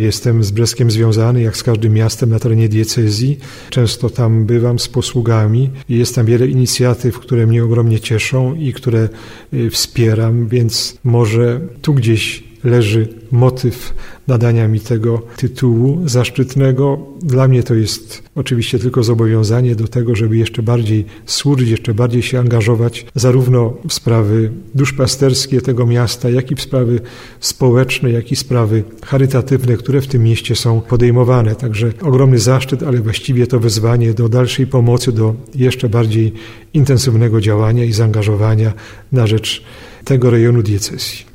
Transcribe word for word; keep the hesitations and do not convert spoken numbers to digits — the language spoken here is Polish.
Jestem z Breskiem związany, jak z każdym miastem na terenie diecezji. Często tam bywam z posługami i jest tam wiele inicjatyw, które mnie ogromnie cieszą i które wspieram, więc może tu gdzieś leży motyw nadania mi tego tytułu zaszczytnego. Dla mnie to jest oczywiście tylko zobowiązanie do tego, żeby jeszcze bardziej służyć, jeszcze bardziej się angażować zarówno w sprawy duszpasterskie tego miasta, jak i w sprawy społeczne, jak i sprawy charytatywne, które w tym mieście są podejmowane. Także ogromny zaszczyt, ale właściwie to wezwanie do dalszej pomocy, do jeszcze bardziej intensywnego działania i zaangażowania na rzecz tego rejonu diecezji.